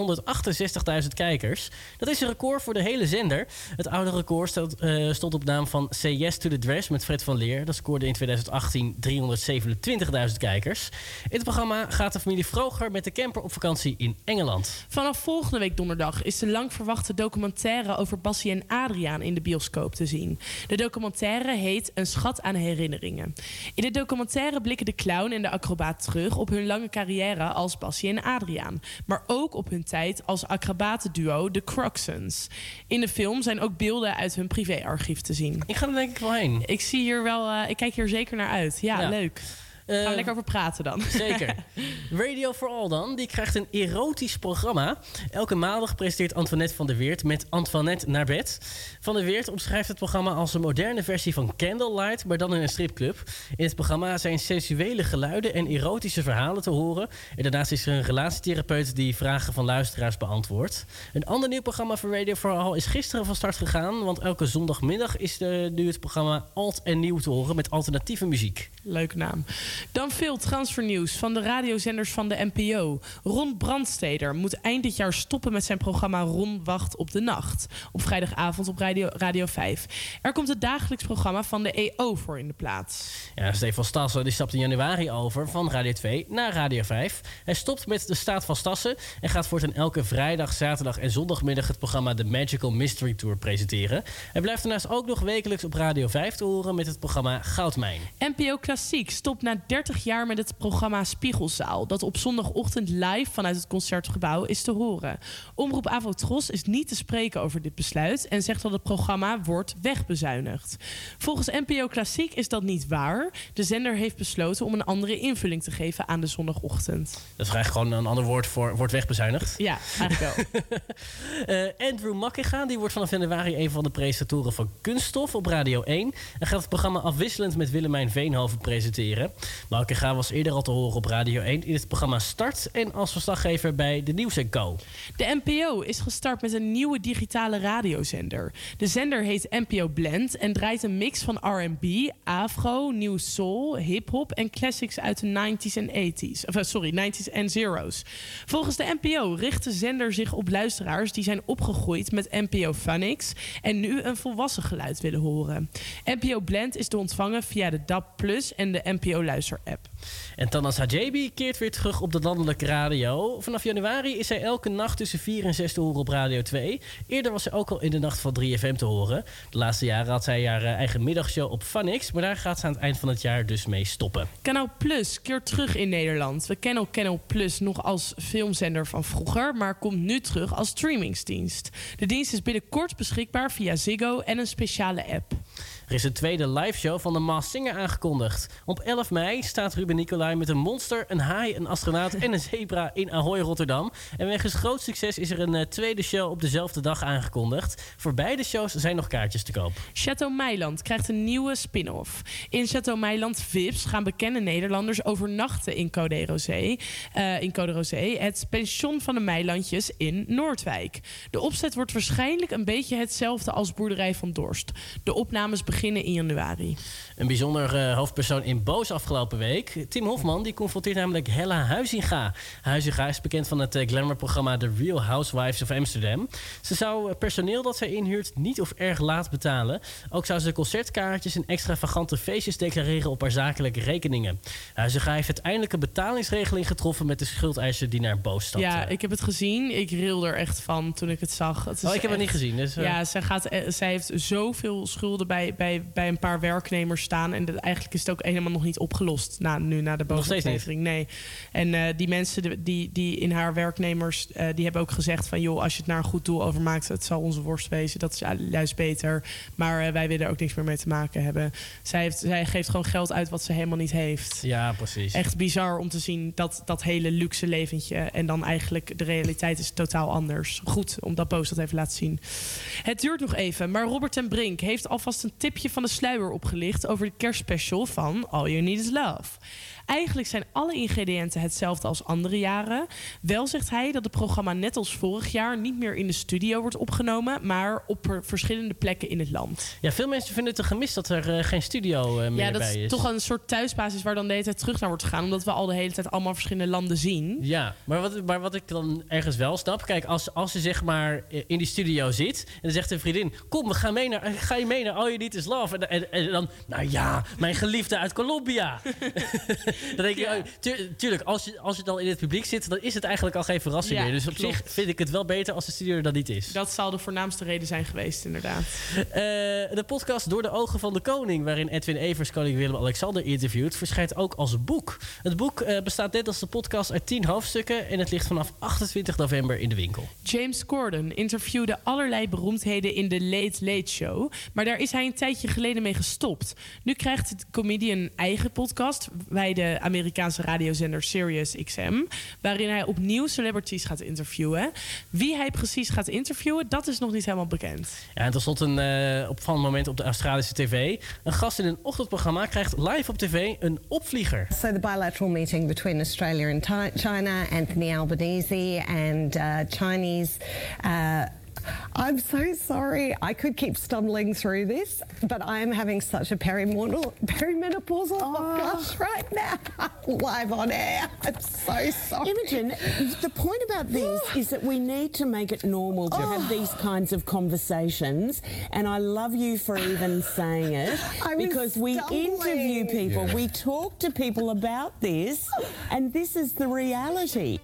468.000 kijkers. Dat is een record voor de hele zender. Het oude record stond op naam van Say Yes to the Dress met Fred van Leer. Dat scoorde in 2018 327.000 kijkers. In het programma gaat de familie Vroger met de camper op vakantie in Engeland. Vanaf volgende week donderdag is de lang verwachte documentaire over Bassie en Adriaan in de bioscoop te zien. De documentaire heet Een schat aan herinneringen. In de documentaire blikken de clown en de acrobaat terug op hun lange carrière als Bassie en Adriaan. Maar ook op hun tijd als acrobatenduo The Crocsons. In de film zijn ook beelden uit hun privéarchief te zien. Ik ga er denk ik wel heen. Ik kijk hier zeker naar uit. Ja. Leuk. Gaan we lekker over praten dan. Zeker. Radio for All dan. Die krijgt een erotisch programma. Elke maandag presenteert Antoinette van der Weert met Antoinette naar bed. Van der Weert omschrijft het programma als een moderne versie van Candlelight, maar dan in een stripclub. In het programma zijn sensuele geluiden en erotische verhalen te horen. En daarnaast is er een relatietherapeut die vragen van luisteraars beantwoordt. Een ander nieuw programma voor Radio for All is gisteren van start gegaan, want elke zondagmiddag is nu het programma Alt en Nieuw te horen met alternatieve muziek. Leuke naam. Dan veel transfernieuws van de radiozenders van de NPO. Ron Brandsteder moet eind dit jaar stoppen met zijn programma Ron Wacht op de Nacht. Op vrijdagavond op Radio 5. Er komt het dagelijks programma van de EO voor in de plaats. Ja, Stefan Stassen die stapt in januari over van Radio 2 naar Radio 5. Hij stopt met de Staat van Stassen en gaat voortaan elke vrijdag, zaterdag en zondagmiddag het programma The Magical Mystery Tour presenteren. Hij blijft daarnaast ook nog wekelijks op Radio 5 te horen met het programma Goudmijn. NPO Klassiek stopt na bijna 30 jaar met het programma Spiegelzaal, dat op zondagochtend live vanuit het Concertgebouw is te horen. Omroep Avotros is niet te spreken over dit besluit en zegt dat het programma wordt wegbezuinigd. Volgens NPO Klassiek is dat niet waar. De zender heeft besloten om een andere invulling te geven aan de zondagochtend. Dat is eigenlijk gewoon een ander woord voor wordt wegbezuinigd. Ja, eigenlijk wel. Andrew Makkinga, die wordt vanaf januari een van de presentatoren van Kunststof op Radio 1. En gaat het programma afwisselend met Willemijn Veenhoven presenteren. Makkinga was eerder al te horen op Radio 1 in het programma Start en als verslaggever bij de Nieuws & Co. De NPO is gestart met een nieuwe digitale radiozender. De zender heet NPO Blend en draait een mix van R&B, afro, new soul, hip-hop en classics uit de 90s en 90s en zero's. Volgens de NPO richt de zender zich op luisteraars die zijn opgegroeid met NPO Phonics en nu een volwassen geluid willen horen. NPO Blend is te ontvangen via de DAB+ en de NPO Luister-app. En Tanas Hajabi keert weer terug op de landelijke radio. Vanaf januari is hij elke nacht tussen 4 en 6 te horen op Radio 2. Eerder was hij ook al in de nacht van 3FM te horen. De laatste jaren had zij haar eigen middagshow op Phonics, maar daar gaat ze aan het eind van het jaar dus mee stoppen. Kanaal Plus keert terug in Nederland. We kennen Kanaal Plus nog als filmzender van vroeger, maar komt nu terug als streamingsdienst. De dienst is binnenkort beschikbaar via Ziggo en een speciale app. Er is een tweede liveshow van de Masked Singer aangekondigd. Op 11 mei staat Ruben Nicolai met een monster, een haai, een astronaut en een zebra in Ahoy, Rotterdam. En wegens groot succes is er een tweede show op dezelfde dag aangekondigd. Voor beide shows zijn nog kaartjes te koop. Château Meiland krijgt een nieuwe spin-off. In Château Meiland Vips gaan bekende Nederlanders overnachten in Code Rosé, het pension van de Meilandjes in Noordwijk. De opzet wordt waarschijnlijk een beetje hetzelfde als Boerderij van Dorst. De opnames beginnen in januari. Een bijzonder hoofdpersoon in Boos afgelopen week. Tim Hofman die confronteert namelijk Hella Huizinga. Huizinga is bekend van het glamourprogramma The Real Housewives of Amsterdam. Ze zou personeel dat zij inhuurt niet of erg laat betalen. Ook zou ze concertkaartjes en extravagante feestjes declareren op haar zakelijke rekeningen. Huizinga heeft uiteindelijk een betalingsregeling getroffen met de schuldeiser die naar Boos stapte. Ja, ik heb het gezien. Ik rilde er echt van toen ik het zag. Ik heb het niet gezien. Dus, Ja, zij heeft zoveel schulden bij een paar werknemers staan. En eigenlijk is het ook helemaal nog niet opgelost na de bovenaflevering. Nee. En die mensen die in haar werknemers, die hebben ook gezegd van joh, als je het naar een goed doel overmaakt, het zal onze worst wezen. Dat is juist beter. Maar wij willen er ook niks meer mee te maken hebben. Zij geeft gewoon geld uit wat ze helemaal niet heeft. Ja, precies. Echt bizar om te zien dat hele luxe leventje. En dan eigenlijk de realiteit is totaal anders. Goed, omdat Boos dat even laten zien. Het duurt nog even, maar Robert ten Brink heeft alvast een tipje van de sluier opgelicht over de kerstspecial van All You Need Is Love. Eigenlijk zijn alle ingrediënten hetzelfde als andere jaren. Wel zegt hij dat het programma net als vorig jaar niet meer in de studio wordt opgenomen, maar op verschillende plekken in het land. Ja, veel mensen vinden het een gemis dat er geen studio meer bij is. Ja, dat is toch een soort thuisbasis waar dan de hele tijd terug naar wordt gegaan, omdat we al de hele tijd allemaal verschillende landen zien. Ja, maar wat ik dan ergens wel snap, kijk, als je zeg maar in die studio zit en dan zegt een vriendin, kom, ga je mee naar All You Need Is Love. En dan, nou ja, mijn geliefde uit Colombia. Dan denk je, tuurlijk, als je dan in het publiek zit, dan is het eigenlijk al geen verrassing meer. Dus op zich vind ik het wel beter als de studio er dan niet is. Dat zal de voornaamste reden zijn geweest, inderdaad. De podcast Door de Ogen van de Koning, waarin Edwin Evers koning Willem-Alexander interviewt, verschijnt ook als boek. Het boek bestaat net als de podcast uit 10 hoofdstukken en het ligt vanaf 28 november in de winkel. James Corden interviewde allerlei beroemdheden in de Late Late Show, maar daar is hij een tijdje geleden mee gestopt. Nu krijgt de comedian een eigen podcast bij de Amerikaanse radiozender Sirius XM, waarin hij opnieuw celebrities gaat interviewen. Wie hij precies gaat interviewen, dat is nog niet helemaal bekend. Ja, en tot slot een opvallend moment op de Australische tv. Een gast in een ochtendprogramma krijgt live op tv een opvlieger. So the bilateral meeting between Australia and China, Anthony Albanese and Chinese... I'm so sorry. I could keep stumbling through this, but I am having such a perimenopausal blush right now, live on air. I'm so sorry. Imogen, the point about this is that we need to make it normal to have these kinds of conversations, and I love you for even saying it, because we interview people, we talk to people about this, and this is the reality.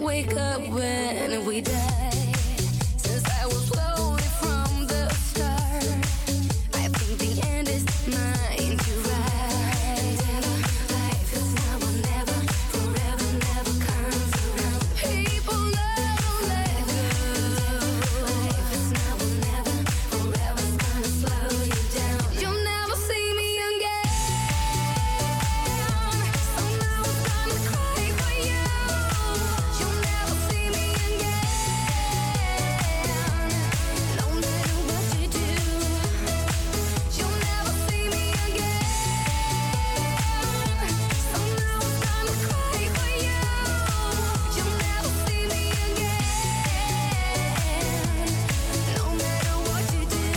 wake up when we die. Since I was loaded from the start, I think the end is mine to ride. Life is now or never, forever never comes around. People don't let go. Life is now or never, forever's gonna slow you down. You'll never see me again. So now I'm gonna cry for you. You'll never see me again. No matter what you do, you'll never see me again. So now I'm gonna cry for you. You'll never see me again. No matter what you do.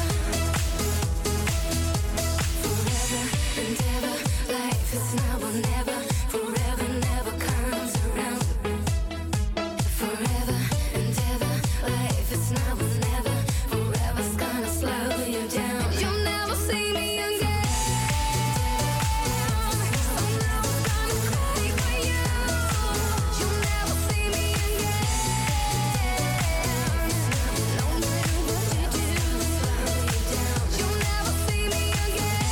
Forever and ever, life is now or never. Forever never comes around. Forever and ever, life is now or never. Forever's gonna slow you down. You'll never see me again. So now I'm gonna cry for you. You'll never see me again. No matter what you do, you'll never see me again.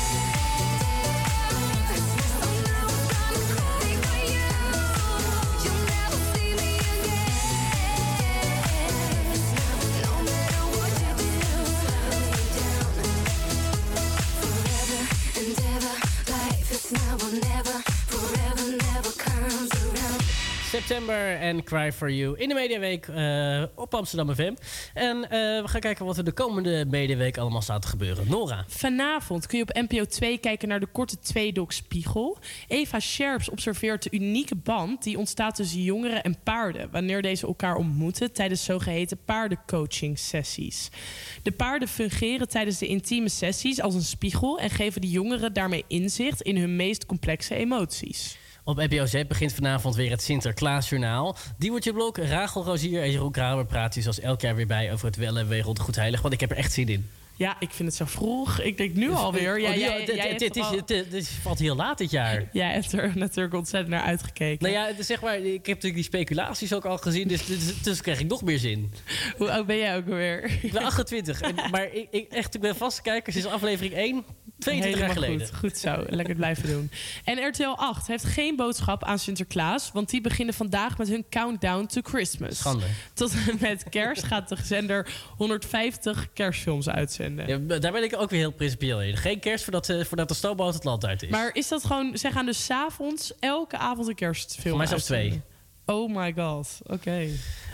So now I'm gonna cry for you. You'll never see me again. No matter what you do, forever and ever, life is now or never, forever never comes around. September en Cry For You in de Mediaweek op Amsterdam FM. En we gaan kijken wat er de komende Mediaweek allemaal staat te gebeuren. Nora. Vanavond kun je op NPO 2 kijken naar de korte tweedok Spiegel. Eva Scherps observeert de unieke band die ontstaat tussen jongeren en paarden wanneer deze elkaar ontmoeten tijdens zogeheten paardencoaching-sessies. De paarden fungeren tijdens de intieme sessies als een spiegel en geven de jongeren daarmee inzicht in hun meest complexe emoties. Op NPO Z begint vanavond weer het Sinterklaasjournaal. Diewertje Blok, Rachel Rozier en Jeroen Kramer praten zoals elk jaar weer bij over het wel en wee rond Goed Heilig. Want ik heb er echt zin in. Ja, ik vind het zo vroeg. Ik denk nu alweer. Het valt heel laat dit jaar. Jij hebt er natuurlijk ontzettend naar uitgekeken. Nou ja, zeg maar, ik heb natuurlijk die speculaties ook al gezien. Dus krijg ik nog meer zin. Hoe oud ben jij ook alweer? Ik ben 28. Maar ik ben vaste kijker sinds aflevering 1. 22 jaar geleden. Goed zo, lekker blijven doen. En RTL 8 heeft geen boodschap aan Sinterklaas, want die beginnen vandaag met hun Countdown to Christmas. Schande. Tot en met kerst gaat de zender 150 kerstfilms uitzenden. Ja, daar ben ik ook weer heel principieel in. Geen kerst voordat de stoomboot het land uit is. Maar is dat gewoon, zij gaan dus 's avonds elke avond een kerstfilm Voor mij zelfs uitzenden? 2. Oh my god, oké.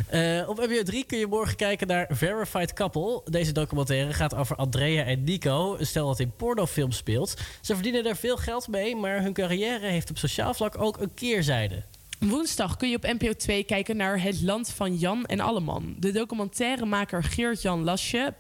Op NPO 3 kun je morgen kijken naar Verified Couple. Deze documentaire gaat over Andrea en Nico. Een stel dat in pornofilms speelt. Ze verdienen er veel geld mee, maar hun carrière heeft op sociaal vlak ook een keerzijde. Woensdag kun je op NPO 2 kijken naar Het Land van Jan en Alleman. De documentairemaker Geert-Jan Lasje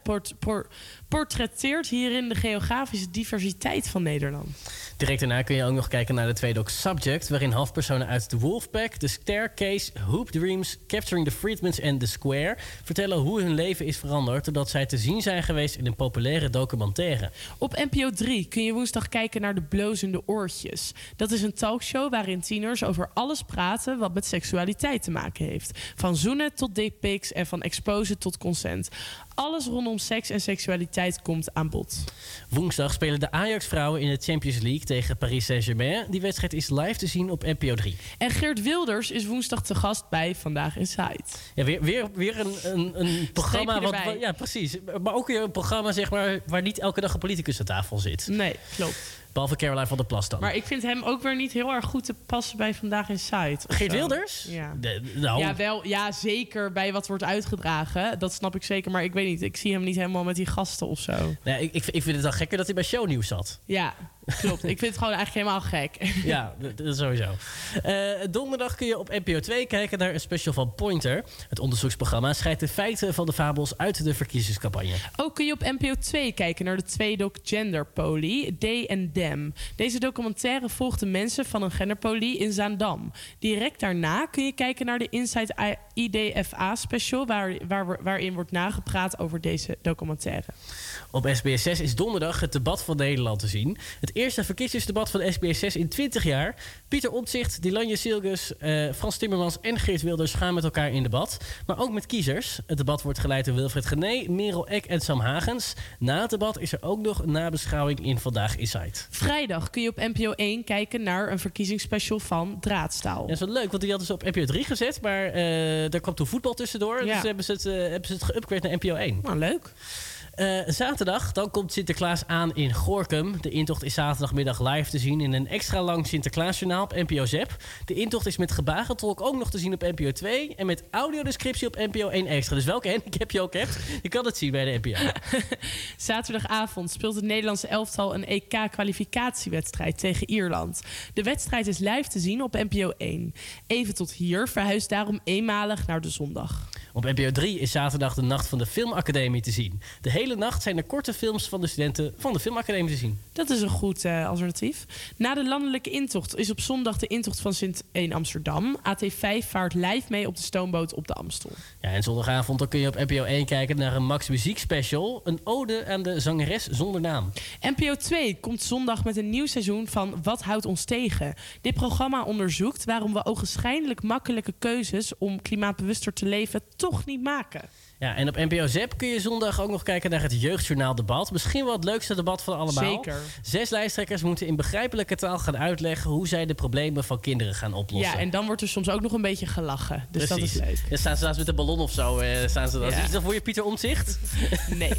portretteert hierin de geografische diversiteit van Nederland. Direct daarna kun je ook nog kijken naar de tweedoc Subject, waarin hoofdpersonen uit The Wolfpack, The Staircase, Hoop Dreams, Capturing the Freedmans en The Square vertellen hoe hun leven is veranderd doordat zij te zien zijn geweest in een populaire documentaire. Op NPO 3 kun je woensdag kijken naar De Blozende Oortjes. Dat is een talkshow waarin tieners over alles praten wat met seksualiteit te maken heeft. Van zoenen tot dickpics en van exposen tot consent. Alles rondom seks en seksualiteit komt aan bod. Woensdag spelen de Ajax-vrouwen in de Champions League tegen Paris Saint-Germain. Die wedstrijd is live te zien op NPO 3. En Geert Wilders is woensdag te gast bij Vandaag Inside. Ja, weer een programma. Ja, precies. Maar ook weer een programma zeg maar, waar niet elke dag een politicus aan tafel zit. Nee, klopt. Behalve Caroline van der Plas dan. Maar ik vind hem ook weer niet heel erg goed te passen bij Vandaag Inside. Geert Wilders? Ja. Nou. Ja, zeker bij wat wordt uitgedragen. Dat snap ik zeker. Maar ik weet niet, ik zie hem niet helemaal met die gasten of zo. Nee, ik vind het dan gekker dat hij bij Shownieuws zat. Ja, klopt. Ik vind het gewoon eigenlijk helemaal gek. Ja, dat sowieso. Donderdag kun je op NPO 2 kijken naar een special van Pointer. Het onderzoeksprogramma scheidt de feiten van de fabels uit de verkiezingscampagne. Ook kun je op NPO 2 kijken naar de tweedoc Genderpolie, They and Them. Deze documentaire volgt de mensen van een genderpolie in Zaandam. Direct daarna kun je kijken naar de IDFA-special... waarin wordt nagepraat over deze documentaire. Op SBS 6 is donderdag het debat van Nederland te zien. Het eerste verkiezingsdebat van SBS 6 in 20 jaar. Pieter Omtzigt, Dilanje Silgus, Frans Timmermans en Geert Wilders gaan met elkaar in debat. Maar ook met kiezers. Het debat wordt geleid door Wilfred Genee, Merel Eck en Sam Hagens. Na het debat is er ook nog een nabeschouwing in Vandaag Inside. Vrijdag kun je op NPO 1 kijken naar een verkiezingsspecial van Draadstaal. Ja, dat is wel leuk, want die hadden ze op NPO 3 gezet. Maar daar kwam toen voetbal tussendoor. Ja. Dus hebben ze het geüpgrade naar NPO 1. Nou, leuk. Zaterdag, dan komt Sinterklaas aan in Gorinchem. De intocht is zaterdagmiddag live te zien in een extra lang Sinterklaasjournaal op NPO ZEP. De intocht is met gebarentolk ook nog te zien op NPO 2 en met audiodescriptie op NPO 1 extra. Dus welke handicap je ook hebt, je kan het zien bij de NPO. Zaterdagavond speelt het Nederlandse elftal een EK-kwalificatiewedstrijd tegen Ierland. De wedstrijd is live te zien op NPO 1. Even tot hier verhuist daarom eenmalig naar de zondag. Op NPO 3 is zaterdag de Nacht van de Filmacademie te zien. De hele nacht zijn er korte films van de studenten van de Filmacademie te zien. Dat is een goed alternatief. Na de landelijke intocht is op zondag de intocht van Sint 1 Amsterdam. AT5 vaart live mee op de stoomboot op de Amstel. Ja, en zondagavond dan kun je op NPO 1 kijken naar een Max Muziek special. Een ode aan de zangeres zonder naam. NPO 2 komt zondag met een nieuw seizoen van Wat houdt ons tegen? Dit programma onderzoekt waarom we ogenschijnlijk makkelijke keuzes om klimaatbewuster te leven toch niet maken. Ja, en op NPO ZEP kun je zondag ook nog kijken naar het Jeugdjournaal-debat. Misschien wel het leukste debat van allemaal. Zeker. 6 lijsttrekkers moeten in begrijpelijke taal gaan uitleggen hoe zij de problemen van kinderen gaan oplossen. Ja, en dan wordt er soms ook nog een beetje gelachen. Dus Precies. Dat is leuk. Dan staan ze met een ballon of zo. Staan ze dan. Ja. Is dat voor je Pieter Omtzigt? Nee.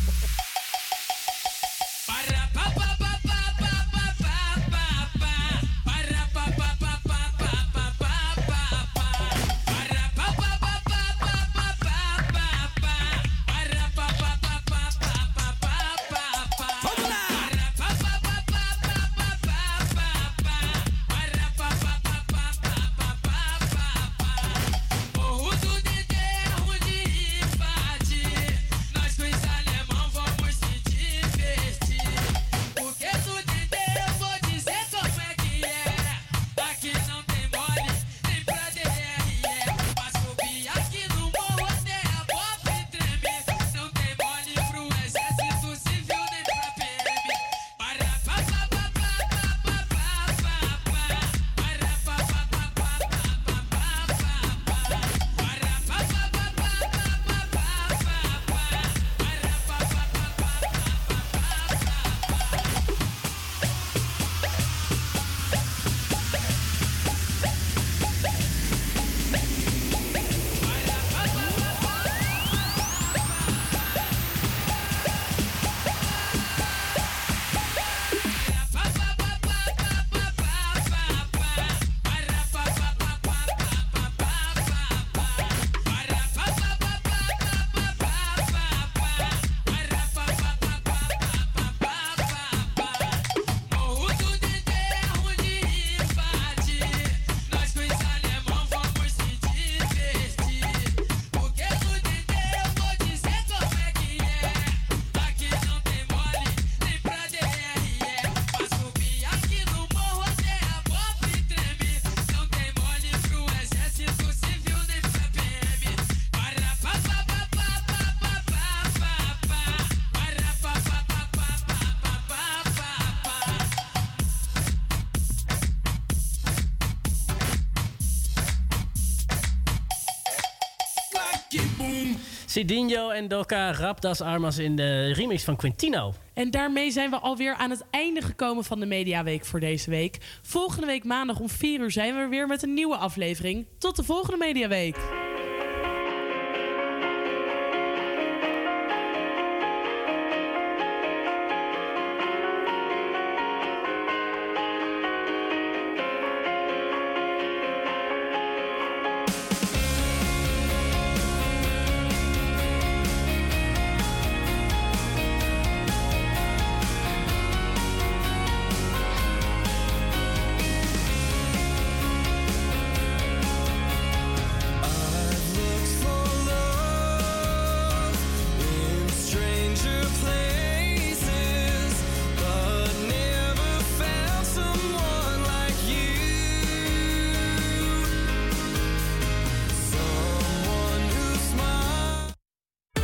Cidinho en Doka Rapdas Armas in de remix van Quintino. En daarmee zijn we alweer aan het einde gekomen van de Mediaweek voor deze week. Volgende week maandag om 4 uur zijn we weer met een nieuwe aflevering. Tot de volgende Mediaweek.